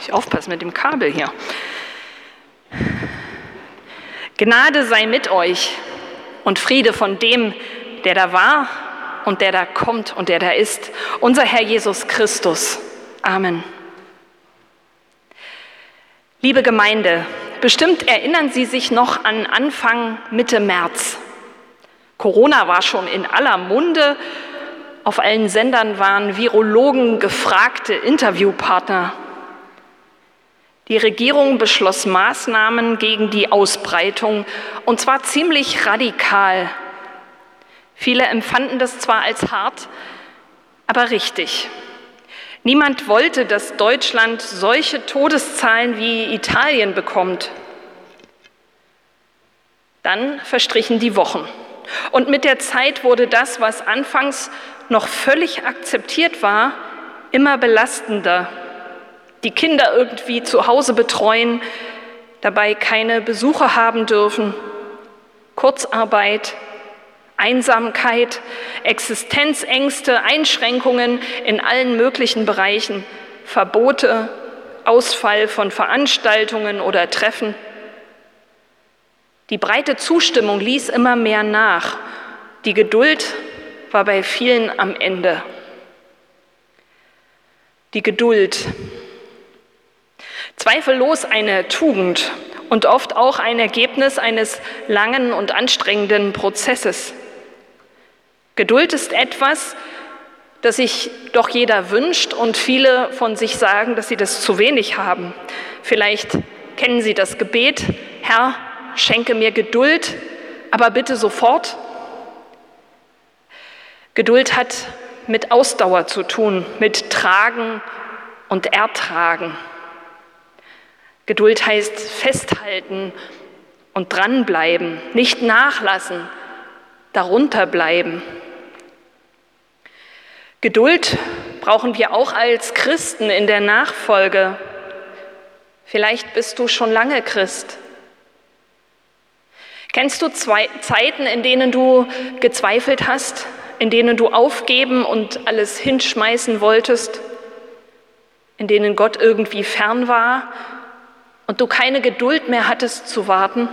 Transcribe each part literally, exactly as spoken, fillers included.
Ich aufpasse mit dem Kabel hier. Gnade sei mit euch und Friede von dem, der da war und der da kommt und der da ist, unser Herr Jesus Christus. Amen. Liebe Gemeinde, bestimmt erinnern Sie sich noch an Anfang Mitte März. Corona war schon in aller Munde. Auf allen Sendern waren Virologen gefragte Interviewpartner. Die Regierung beschloss Maßnahmen gegen die Ausbreitung, und zwar ziemlich radikal. Viele empfanden das zwar als hart, aber richtig. Niemand wollte, dass Deutschland solche Todeszahlen wie Italien bekommt. Dann verstrichen die Wochen. Und mit der Zeit wurde das, was anfangs noch völlig akzeptiert war, immer belastender. Die Kinder irgendwie zu Hause betreuen, dabei keine Besucher haben dürfen, Kurzarbeit, Einsamkeit, Existenzängste, Einschränkungen in allen möglichen Bereichen, Verbote, Ausfall von Veranstaltungen oder Treffen. Die breite Zustimmung ließ immer mehr nach. Die Geduld war bei vielen am Ende. Die Geduld. Zweifellos eine Tugend und oft auch ein Ergebnis eines langen und anstrengenden Prozesses. Geduld ist etwas, das sich doch jeder wünscht und viele von sich sagen, dass sie das zu wenig haben. Vielleicht kennen Sie das Gebet: Herr, schenke mir Geduld, aber bitte sofort. Geduld hat mit Ausdauer zu tun, mit Tragen und Ertragen. Geduld heißt festhalten und dranbleiben, nicht nachlassen, darunter bleiben. Geduld brauchen wir auch als Christen in der Nachfolge. Vielleicht bist du schon lange Christ. Kennst du zwei Zeiten, in denen du gezweifelt hast, in denen du aufgeben und alles hinschmeißen wolltest, in denen Gott irgendwie fern war und du keine Geduld mehr hattest zu warten?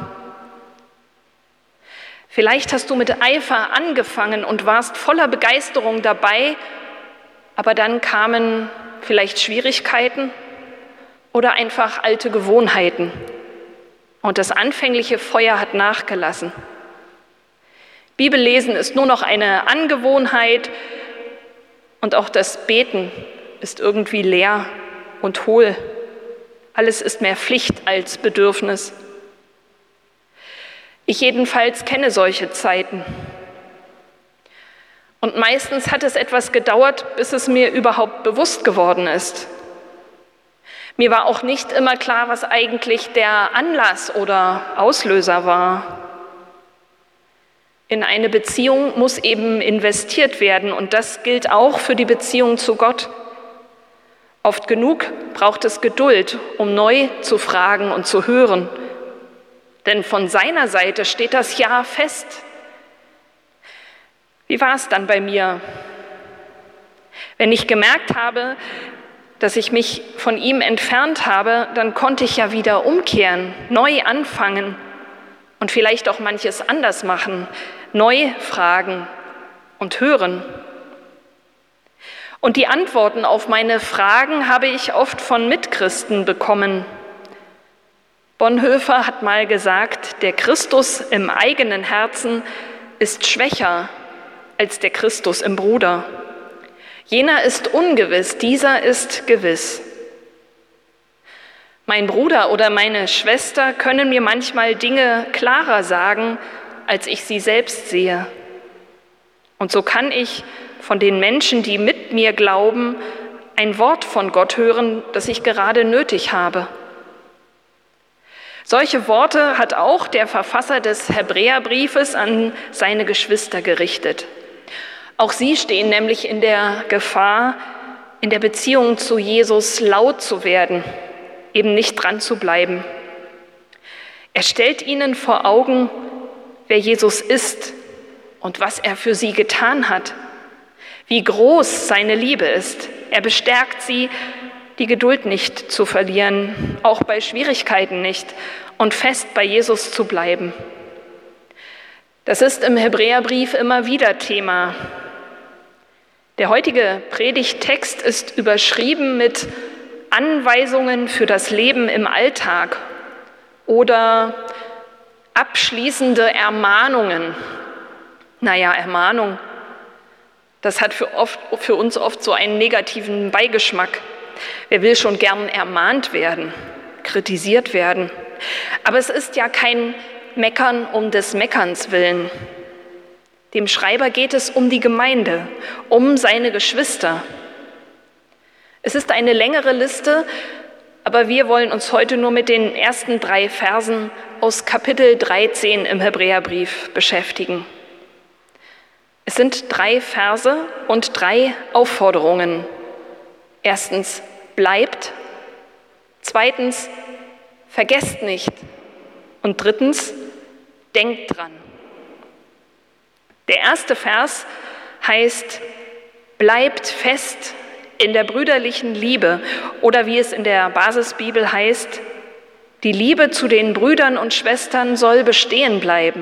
Vielleicht hast du mit Eifer angefangen und warst voller Begeisterung dabei, aber dann kamen vielleicht Schwierigkeiten oder einfach alte Gewohnheiten und das anfängliche Feuer hat nachgelassen. Bibellesen ist nur noch eine Angewohnheit und auch das Beten ist irgendwie leer und hohl. Alles ist mehr Pflicht als Bedürfnis. Ich jedenfalls kenne solche Zeiten. Und meistens hat es etwas gedauert, bis es mir überhaupt bewusst geworden ist. Mir war auch nicht immer klar, was eigentlich der Anlass oder Auslöser war. In eine Beziehung muss eben investiert werden und das gilt auch für die Beziehung zu Gott. Oft genug braucht es Geduld, um neu zu fragen und zu hören. Denn von seiner Seite steht das Ja fest. Wie war es dann bei mir? Wenn ich gemerkt habe, dass ich mich von ihm entfernt habe, dann konnte ich ja wieder umkehren, neu anfangen und vielleicht auch manches anders machen, neu fragen und hören. Und die Antworten auf meine Fragen habe ich oft von Mitchristen bekommen. Bonhoeffer hat mal gesagt, der Christus im eigenen Herzen ist schwächer als der Christus im Bruder. Jener ist ungewiss, dieser ist gewiss. Mein Bruder oder meine Schwester können mir manchmal Dinge klarer sagen, als ich sie selbst sehe. Und so kann ich von den Menschen, die mit mir glauben, ein Wort von Gott hören, das ich gerade nötig habe. Solche Worte hat auch der Verfasser des Hebräerbriefes an seine Geschwister gerichtet. Auch sie stehen nämlich in der Gefahr, in der Beziehung zu Jesus laut zu werden, eben nicht dran zu bleiben. Er stellt ihnen vor Augen, wer Jesus ist und was er für sie getan hat, wie groß seine Liebe ist. Er bestärkt sie, die Geduld nicht zu verlieren, auch bei Schwierigkeiten nicht, und fest bei Jesus zu bleiben. Das ist im Hebräerbrief immer wieder Thema. Der heutige Predigttext ist überschrieben mit Anweisungen für das Leben im Alltag oder abschließende Ermahnungen. Naja, Ermahnung, das hat für, oft, für uns oft so einen negativen Beigeschmack. Wer will schon gern ermahnt werden, kritisiert werden? Aber es ist ja kein Meckern um des Meckerns willen. Dem Schreiber geht es um die Gemeinde, um seine Geschwister. Es ist eine längere Liste, aber wir wollen uns heute nur mit den ersten drei Versen aus Kapitel dreizehn im Hebräerbrief beschäftigen. Es sind drei Verse und drei Aufforderungen. Erstens, bleibt. Zweitens, vergesst nicht. Und drittens, denkt dran. Der erste Vers heißt, bleibt fest in der brüderlichen Liebe, oder wie es in der Basisbibel heißt, die Liebe zu den Brüdern und Schwestern soll bestehen bleiben.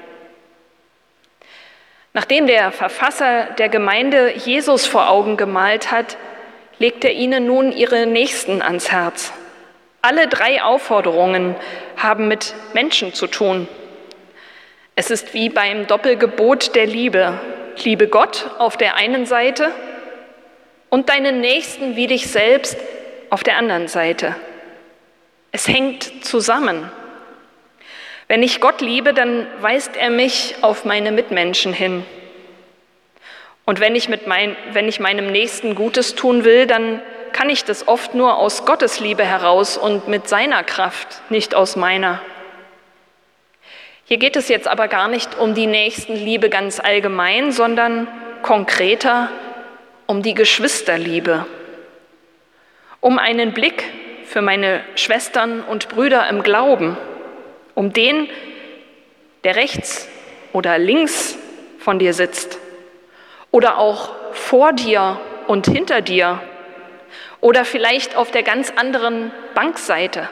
Nachdem der Verfasser der Gemeinde Jesus vor Augen gemalt hat, legt er ihnen nun ihre Nächsten ans Herz. Alle drei Aufforderungen haben mit Menschen zu tun. Es ist wie beim Doppelgebot der Liebe. Liebe Gott auf der einen Seite und deinen Nächsten wie dich selbst auf der anderen Seite. Es hängt zusammen. Wenn ich Gott liebe, dann weist er mich auf meine Mitmenschen hin. Und wenn ich, mit mein, wenn ich meinem Nächsten Gutes tun will, dann kann ich das oft nur aus Gottes Liebe heraus und mit seiner Kraft, nicht aus meiner. Hier geht es jetzt aber gar nicht um die Nächstenliebe ganz allgemein, sondern konkreter um die Geschwisterliebe, um einen Blick für meine Schwestern und Brüder im Glauben, um den, der rechts oder links von dir sitzt oder auch vor dir und hinter dir oder vielleicht auf der ganz anderen Bankseite.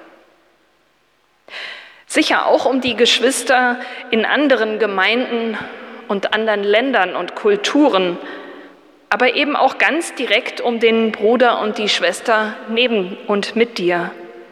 Sicher auch um die Geschwister in anderen Gemeinden und anderen Ländern und Kulturen, aber eben auch ganz direkt um den Bruder und die Schwester neben und mit dir.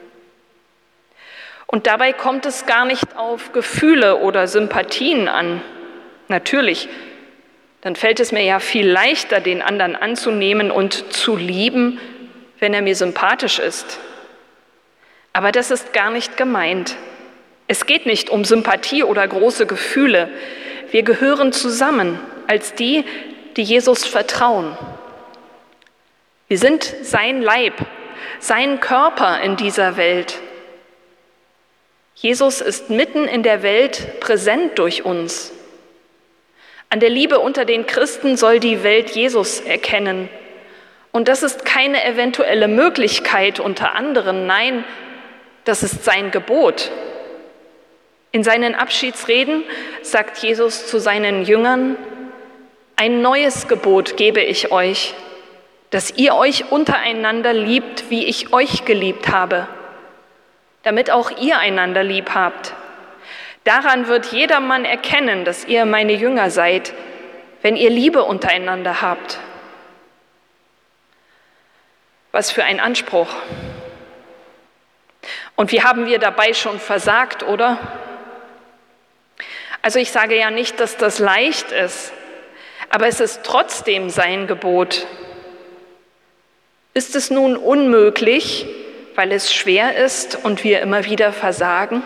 Und dabei kommt es gar nicht auf Gefühle oder Sympathien an. Natürlich, dann fällt es mir ja viel leichter, den anderen anzunehmen und zu lieben, wenn er mir sympathisch ist. Aber das ist gar nicht gemeint. Es geht nicht um Sympathie oder große Gefühle. Wir gehören zusammen als die, die Jesus vertrauen. Wir sind sein Leib, sein Körper in dieser Welt. Jesus ist mitten in der Welt präsent durch uns. An der Liebe unter den Christen soll die Welt Jesus erkennen. Und das ist keine eventuelle Möglichkeit unter anderen, nein, das ist sein Gebot. In seinen Abschiedsreden sagt Jesus zu seinen Jüngern, ein neues Gebot gebe ich euch, dass ihr euch untereinander liebt, wie ich euch geliebt habe, damit auch ihr einander lieb habt. Daran wird jedermann erkennen, dass ihr meine Jünger seid, wenn ihr Liebe untereinander habt. Was für ein Anspruch. Und wie haben wir dabei schon versagt, oder? Also ich sage ja nicht, dass das leicht ist, aber es ist trotzdem sein Gebot. Ist es nun unmöglich, weil es schwer ist und wir immer wieder versagen?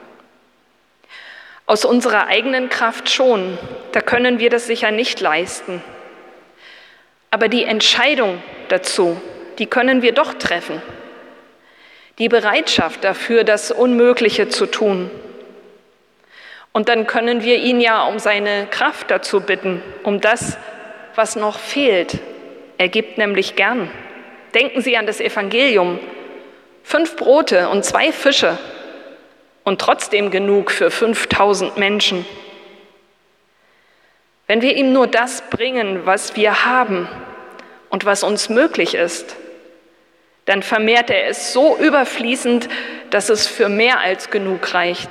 Aus unserer eigenen Kraft schon, da können wir das sicher nicht leisten. Aber die Entscheidung dazu, die können wir doch treffen. Die Bereitschaft dafür, das Unmögliche zu tun. Und dann können wir ihn ja um seine Kraft dazu bitten, um das, was noch fehlt. Er gibt nämlich gern. Denken Sie an das Evangelium. Fünf Brote und zwei Fische und trotzdem genug für fünftausend Menschen. Wenn wir ihm nur das bringen, was wir haben und was uns möglich ist, dann vermehrt er es so überfließend, dass es für mehr als genug reicht.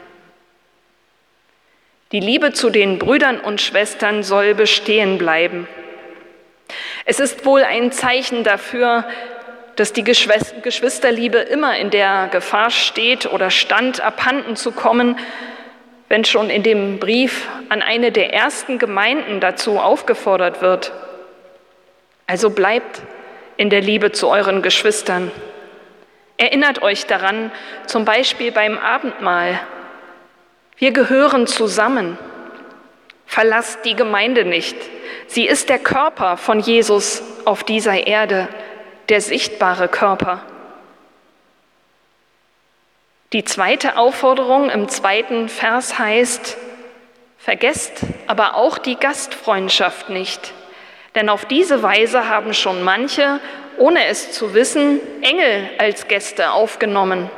Die Liebe zu den Brüdern und Schwestern soll bestehen bleiben. Es ist wohl ein Zeichen dafür, dass die Geschwisterliebe immer in der Gefahr steht oder stand, abhanden zu kommen, wenn schon in dem Brief an eine der ersten Gemeinden dazu aufgefordert wird. Also bleibt in der Liebe zu euren Geschwistern. Erinnert euch daran, zum Beispiel beim Abendmahl. Wir gehören zusammen. Verlasst die Gemeinde nicht. Sie ist der Körper von Jesus auf dieser Erde, der sichtbare Körper. Die zweite Aufforderung im zweiten Vers heißt, vergesst aber auch die Gastfreundschaft nicht, denn auf diese Weise haben schon manche, ohne es zu wissen, Engel als Gäste aufgenommen.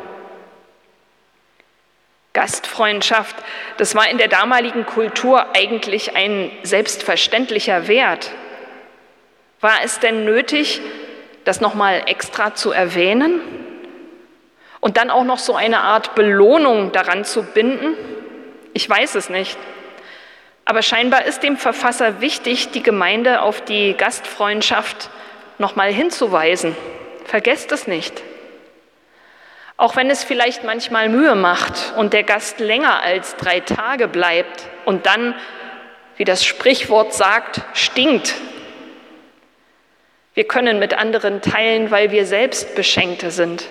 Gastfreundschaft, das war in der damaligen Kultur eigentlich ein selbstverständlicher Wert. War es denn nötig, das nochmal extra zu erwähnen und dann auch noch so eine Art Belohnung daran zu binden? Ich weiß es nicht. Aber scheinbar ist dem Verfasser wichtig, die Gemeinde auf die Gastfreundschaft nochmal hinzuweisen. Vergesst es nicht. Auch wenn es vielleicht manchmal Mühe macht und der Gast länger als drei Tage bleibt und dann, wie das Sprichwort sagt, stinkt. Wir können mit anderen teilen, weil wir selbst Beschenkte sind.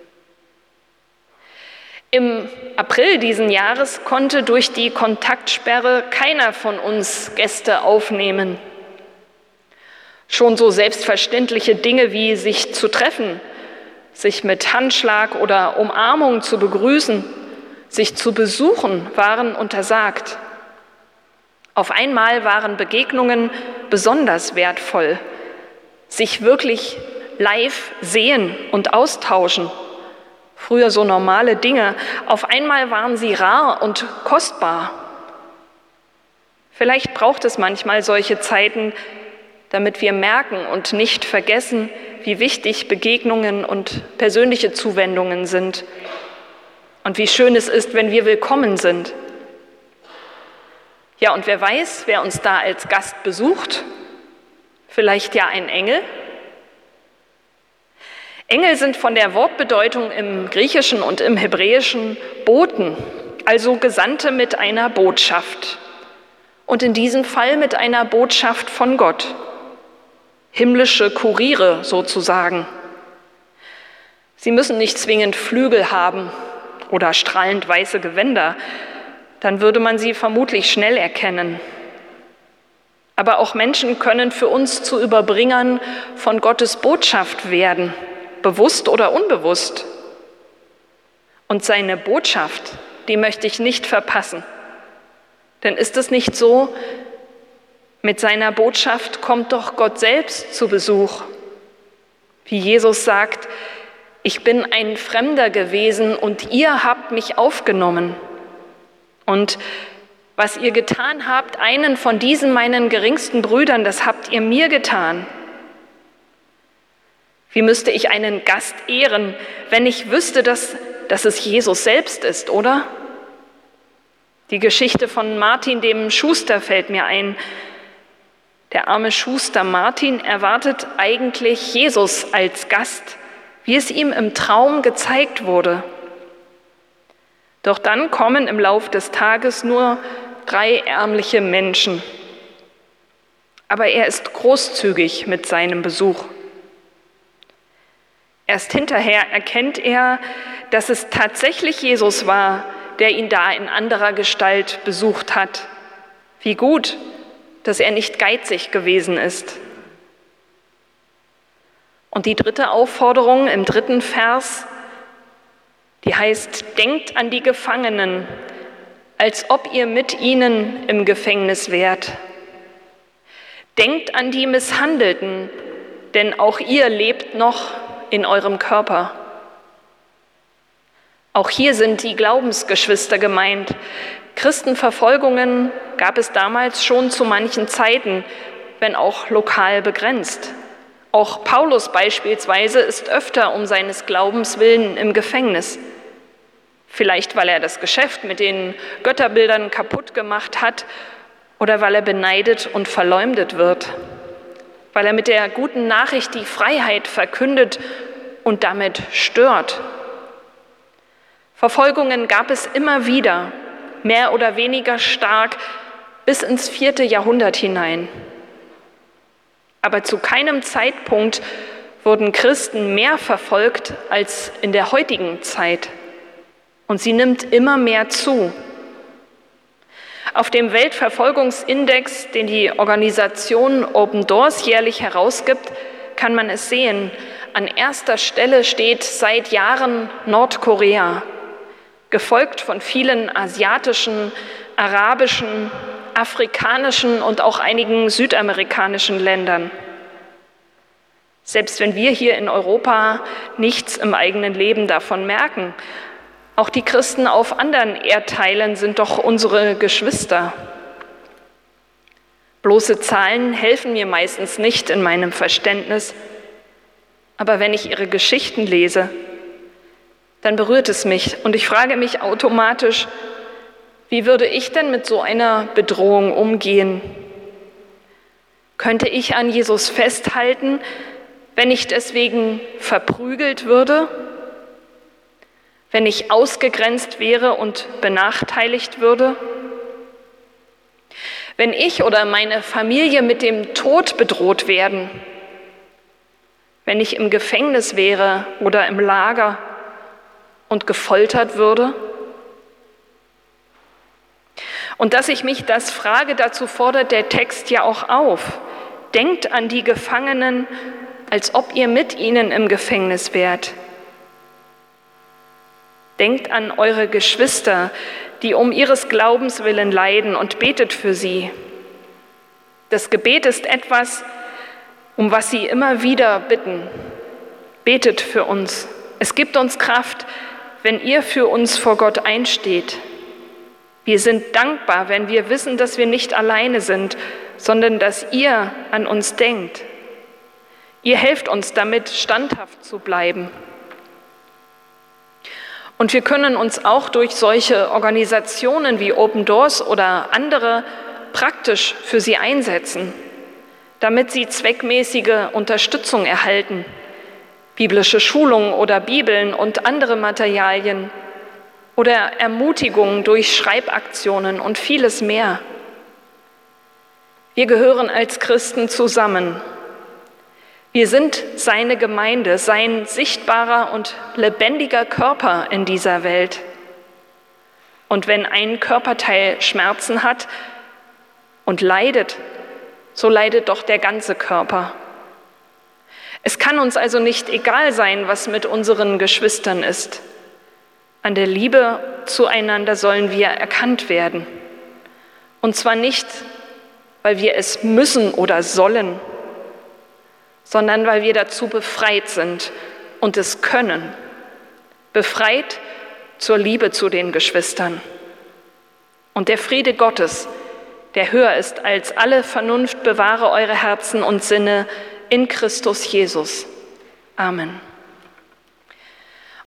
Im April diesen Jahres konnte durch die Kontaktsperre keiner von uns Gäste aufnehmen. Schon so selbstverständliche Dinge wie sich zu treffen, sich mit Handschlag oder Umarmung zu begrüßen, sich zu besuchen, waren untersagt. Auf einmal waren Begegnungen besonders wertvoll. Sich wirklich live sehen und austauschen. Früher so normale Dinge, auf einmal waren sie rar und kostbar. Vielleicht braucht es manchmal solche Zeiten, damit wir merken und nicht vergessen, wie wichtig Begegnungen und persönliche Zuwendungen sind und wie schön es ist, wenn wir willkommen sind. Ja, und wer weiß, wer uns da als Gast besucht? Vielleicht ja ein Engel? Engel sind von der Wortbedeutung im Griechischen und im Hebräischen Boten, also Gesandte mit einer Botschaft. Und in diesem Fall mit einer Botschaft von Gott. Himmlische Kuriere sozusagen. Sie müssen nicht zwingend Flügel haben oder strahlend weiße Gewänder, dann würde man sie vermutlich schnell erkennen. Aber auch Menschen können für uns zu Überbringern von Gottes Botschaft werden, bewusst oder unbewusst. Und seine Botschaft, die möchte ich nicht verpassen. Denn ist es nicht so, mit seiner Botschaft kommt doch Gott selbst zu Besuch. Wie Jesus sagt, ich bin ein Fremder gewesen und ihr habt mich aufgenommen. Und was ihr getan habt, einen von diesen meinen geringsten Brüdern, das habt ihr mir getan. Wie müsste ich einen Gast ehren, wenn ich wüsste, dass, dass es Jesus selbst ist, oder? Die Geschichte von Martin, dem Schuster, fällt mir ein. Der arme Schuster Martin erwartet eigentlich Jesus als Gast, wie es ihm im Traum gezeigt wurde. Doch dann kommen im Lauf des Tages nur drei ärmliche Menschen. Aber er ist großzügig mit seinem Besuch. Erst hinterher erkennt er, dass es tatsächlich Jesus war, der ihn da in anderer Gestalt besucht hat. Wie gut, dass er nicht geizig gewesen ist. Und die dritte Aufforderung im dritten Vers, die heißt, denkt an die Gefangenen, als ob ihr mit ihnen im Gefängnis wärt. Denkt an die Misshandelten, denn auch ihr lebt noch in eurem Körper. Auch hier sind die Glaubensgeschwister gemeint. Christenverfolgungen gab es damals schon zu manchen Zeiten, wenn auch lokal begrenzt. Auch Paulus beispielsweise ist öfter um seines Glaubens willen im Gefängnis. Vielleicht, weil er das Geschäft mit den Götterbildern kaputt gemacht hat oder weil er beneidet und verleumdet wird, weil er mit der guten Nachricht die Freiheit verkündet und damit stört. Verfolgungen gab es immer wieder, mehr oder weniger stark, bis ins vierte Jahrhundert hinein. Aber zu keinem Zeitpunkt wurden Christen mehr verfolgt als in der heutigen Zeit. Und sie nimmt immer mehr zu. Auf dem Weltverfolgungsindex, den die Organisation Open Doors jährlich herausgibt, kann man es sehen. An erster Stelle steht seit Jahren Nordkorea, gefolgt von vielen asiatischen, arabischen, afrikanischen und auch einigen südamerikanischen Ländern. Selbst wenn wir hier in Europa nichts im eigenen Leben davon merken, auch die Christen auf anderen Erdteilen sind doch unsere Geschwister. Bloße Zahlen helfen mir meistens nicht in meinem Verständnis, aber wenn ich ihre Geschichten lese, dann berührt es mich und ich frage mich automatisch, wie würde ich denn mit so einer Bedrohung umgehen? Könnte ich an Jesus festhalten, wenn ich deswegen verprügelt würde? Wenn ich ausgegrenzt wäre und benachteiligt würde? Wenn ich oder meine Familie mit dem Tod bedroht werden? Wenn ich im Gefängnis wäre oder im Lager und gefoltert würde? Und dass ich mich das frage, dazu fordert der Text ja auch auf. Denkt an die Gefangenen, als ob ihr mit ihnen im Gefängnis wärt. Denkt an eure Geschwister, die um ihres Glaubens willen leiden, und betet für sie. Das Gebet ist etwas, um was sie immer wieder bitten. Betet für uns. Es gibt uns Kraft, wenn ihr für uns vor Gott einsteht. Wir sind dankbar, wenn wir wissen, dass wir nicht alleine sind, sondern dass ihr an uns denkt. Ihr helft uns damit, standhaft zu bleiben. Und wir können uns auch durch solche Organisationen wie Open Doors oder andere praktisch für sie einsetzen, damit sie zweckmäßige Unterstützung erhalten, biblische Schulungen oder Bibeln und andere Materialien oder Ermutigung durch Schreibaktionen und vieles mehr. Wir gehören als Christen zusammen. Wir sind seine Gemeinde, sein sichtbarer und lebendiger Körper in dieser Welt. Und wenn ein Körperteil Schmerzen hat und leidet, so leidet doch der ganze Körper. Es kann uns also nicht egal sein, was mit unseren Geschwistern ist. An der Liebe zueinander sollen wir erkannt werden. Und zwar nicht, weil wir es müssen oder sollen, sondern weil wir dazu befreit sind und es können. Befreit zur Liebe zu den Geschwistern. Und der Friede Gottes, der höher ist als alle Vernunft, bewahre eure Herzen und Sinne in Christus Jesus. Amen.